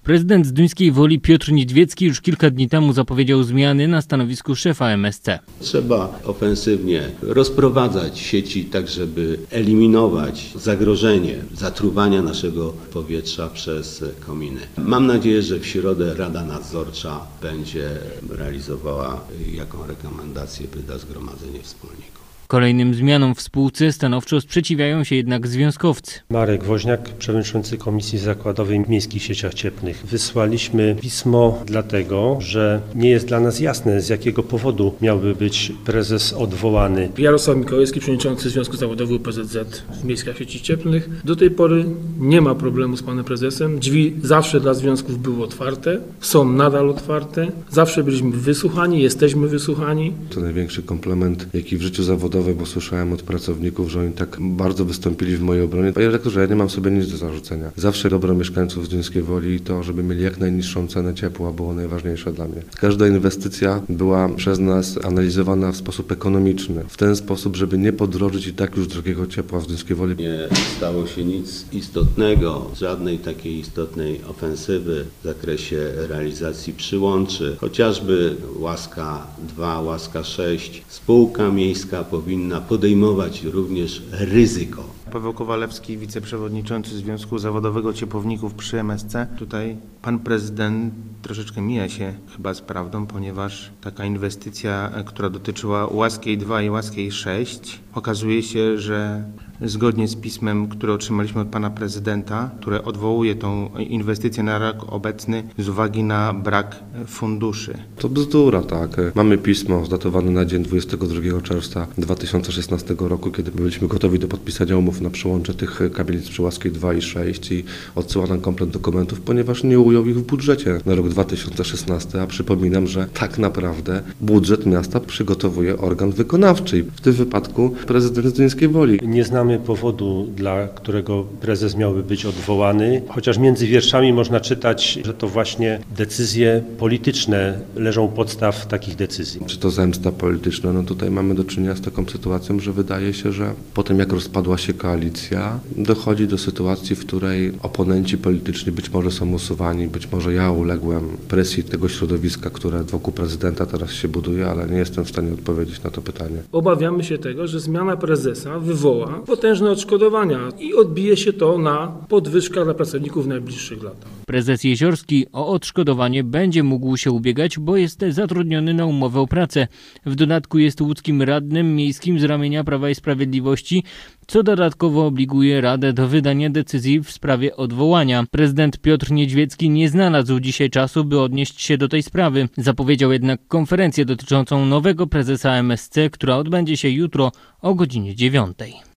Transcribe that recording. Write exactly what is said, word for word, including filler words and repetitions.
Prezydent Zduńskiej Woli Piotr Niedźwiecki już kilka dni temu zapowiedział zmiany na stanowisku szefa M S C. Trzeba ofensywnie rozprowadzać sieci tak, żeby eliminować zagrożenie zatruwania naszego powietrza przez kominy. Mam nadzieję, że w środę Rada Nadzorcza będzie realizowała, jaką rekomendację wyda Zgromadzenie Wspólników. Kolejnym zmianom w spółce stanowczo sprzeciwiają się jednak związkowcy. Marek Woźniak, przewodniczący Komisji Zakładowej w Miejskich Sieciach Cieplnych. Wysłaliśmy pismo dlatego, że nie jest dla nas jasne, z jakiego powodu miałby być prezes odwołany. Jarosław Mikołajewski, przewodniczący Związku Zawodowego P Z Z w Miejskich Sieciach Cieplnych. Do tej pory nie ma problemu z panem prezesem. Drzwi zawsze dla związków były otwarte, są nadal otwarte. Zawsze byliśmy wysłuchani, jesteśmy wysłuchani. To największy komplement, jaki w życiu zawodowym, bo słyszałem od pracowników, że oni tak bardzo wystąpili w mojej obronie. Panie redaktorze, ja nie mam sobie nic do zarzucenia. Zawsze dobro mieszkańców Zduńskiej Woli i to, żeby mieli jak najniższą cenę ciepła, było najważniejsze dla mnie. Każda inwestycja była przez nas analizowana w sposób ekonomiczny, w ten sposób, żeby nie podrożyć i tak już drogiego ciepła w Zduńskiej Woli. Nie stało się nic istotnego, żadnej takiej istotnej ofensywy w zakresie realizacji przyłączy. Chociażby Łaska dwa, Łaska sześć, spółka miejska powinna powinna podejmować również ryzyko. Paweł Kowalewski, wiceprzewodniczący Związku Zawodowego Ciepłowników przy M S C. Tutaj pan prezydent troszeczkę mija się chyba z prawdą, ponieważ taka inwestycja, która dotyczyła Łaskiej dwa i Łaskiej sześć, okazuje się, że zgodnie z pismem, które otrzymaliśmy od pana prezydenta, które odwołuje tą inwestycję na rok obecny z uwagi na brak funduszy. To bzdura, tak. Mamy pismo zdatowane na dzień dwudziestego drugiego czerwca dwa tysiące szesnastego roku, kiedy byliśmy gotowi do podpisania umów na przyłącze tych kamienic przy Łaskiej dwa i sześć i odsyła nam komplet dokumentów, ponieważ nie ujął ich w budżecie na rok dwa tysiące szesnasty, a przypominam, że tak naprawdę budżet miasta przygotowuje organ wykonawczy, w tym wypadku prezydent Zduńskiej Woli. Nie znamy powodu, dla którego prezes miałby być odwołany, chociaż między wierszami można czytać, że to właśnie decyzje polityczne leżą u podstaw takich decyzji. Czy to zemsta polityczna? No tutaj mamy do czynienia z taką sytuacją, że wydaje się, że po tym jak rozpadła się koalicja, dochodzi do sytuacji, w której oponenci polityczni być może są usuwani, być może ja uległem presji tego środowiska, które wokół prezydenta teraz się buduje, ale nie jestem w stanie odpowiedzieć na to pytanie. Obawiamy się tego, że zmiana prezesa wywoła potężne odszkodowania i odbije się to na podwyżkach dla pracowników w najbliższych latach. Prezes Jeziorski o odszkodowanie będzie mógł się ubiegać, bo jest zatrudniony na umowę o pracę. W dodatku jest łódzkim radnym miejskim z ramienia Prawa i Sprawiedliwości, co dodatkowo obliguje Radę do wydania decyzji w sprawie odwołania. Prezydent Piotr Niedźwiecki nie znalazł dzisiaj czasu, by odnieść się do tej sprawy. Zapowiedział jednak konferencję dotyczącą nowego prezesa M S C, która odbędzie się jutro o godzinie dziewiątej.